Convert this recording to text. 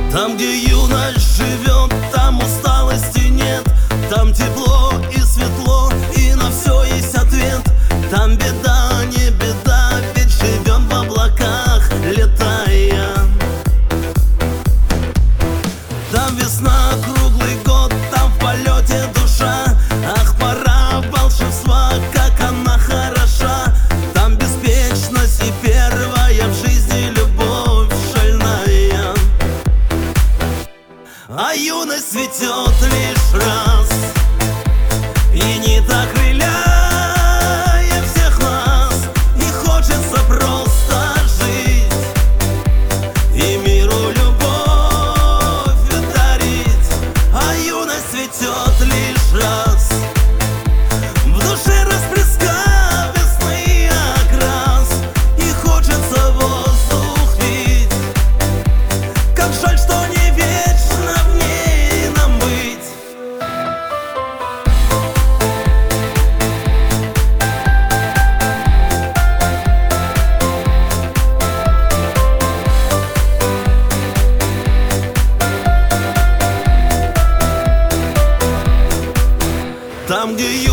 Там, где юность живет, там усталости нет. Там тепло и светло, и на все есть ответ. Там беда, не беда, ведь живем в облаках, летая. Там весна круглый год, там в полете душа. Ах, пора волшебства, как она хороша. Там беспечность и первая в жизни любовь шальная. А юность цветет лишь раз, и не так крыляя всех нас. И хочется просто жить и миру любовь дарить. А юность цветет лишь раз, в душе расплескав весны окрас. И хочется воздух пить. Как жаль, что не вечно в ней нам быть. Там, где